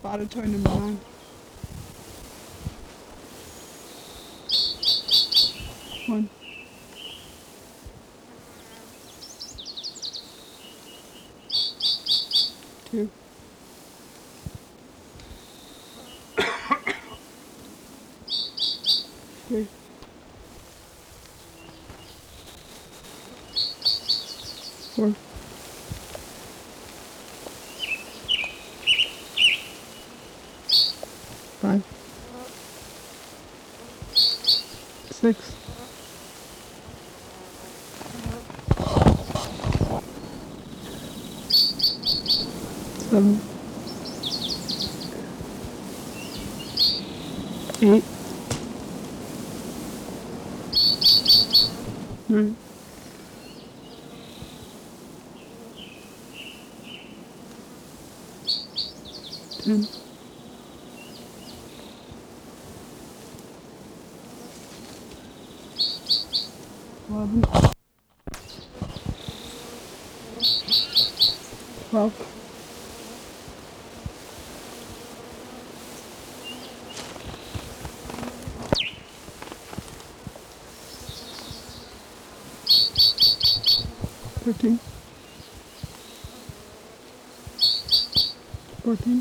Spotted toy number 9. One, two, three, 4, 5, 6, 7, 8, 9, 10, 11, 12, 13, 14,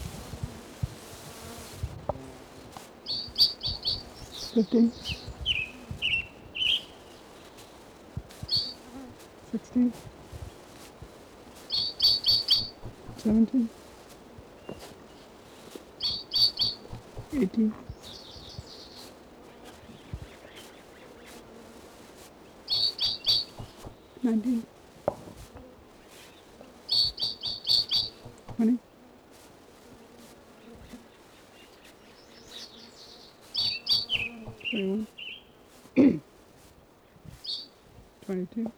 15, 16, 17, 18, 19, 20, 21, 22,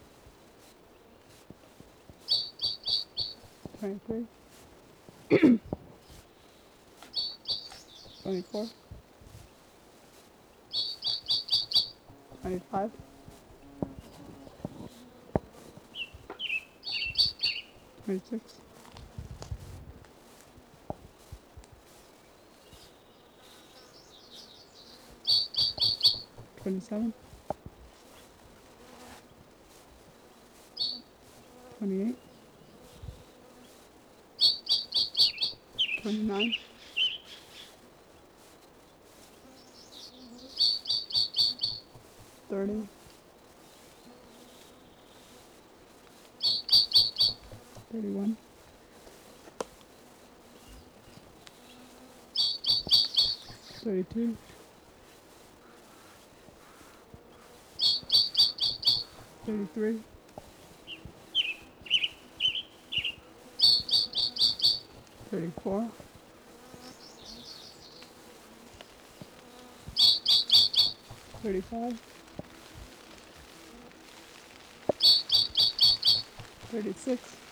23, 24, 25, 26, 27, 28, 29, 30, 31, 32, 33, 34, 35, 36,